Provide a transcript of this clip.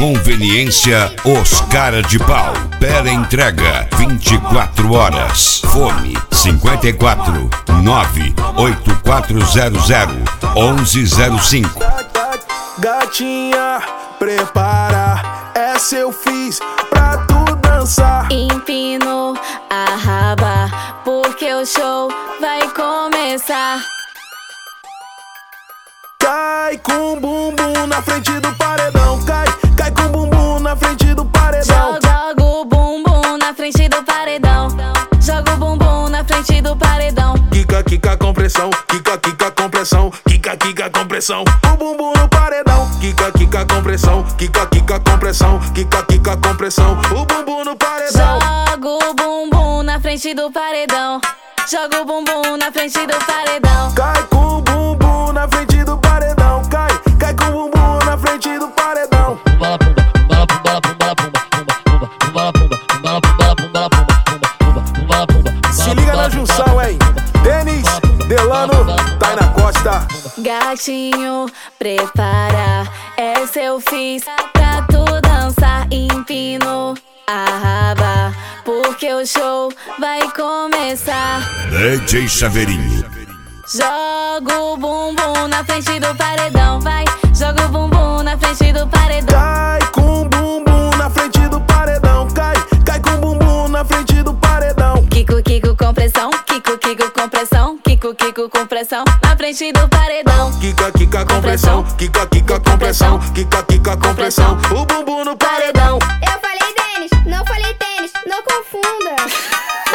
Conveniência Os Cara de Pau. Pera entrega 24 horas. Fone 54 98400 1105. Gatinha, prepara, essa eu fiz pra tu dançar. Empino a raba, porque o show vai começar. Cai com o bumbum na frente do paredão. Cai com o bumbum na frente do paredão. Joga o bumbum na frente do paredão. Joga o bumbum na frente do paredão. Quica com pressão, quica com pressão, quica com pressão. O bumbum no paredão. Quica com pressão, quica com pressão, quica com pressão. O bumbum no paredão. Joga o bumbum na frente do paredão. Joga o bumbum na frente do paredão. Cai com o bumbum na frente do paredão. Cai com o bumbum na frente do paredão. Se liga na junção, hein? Denis, Delano, Taina Costa. Gatinho, prepara, essa eu fiz pra tu dançar. Empino a raba, porque o show vai começar. DJ Chaveirinho. Joga o bumbum na frente do paredão, vai. Joga o bumbum na frente do paredão. Cai com o bumbum na frente do paredão. Cai com o bumbum na frente do paredão. Quico com pressão, quico com pressão, quico com pressão na frente do paredão. Quica com pressão, quica com pressão, quica com pressão. O bumbum no paredão. Eu falei Denis, não falei tênis, não confunda.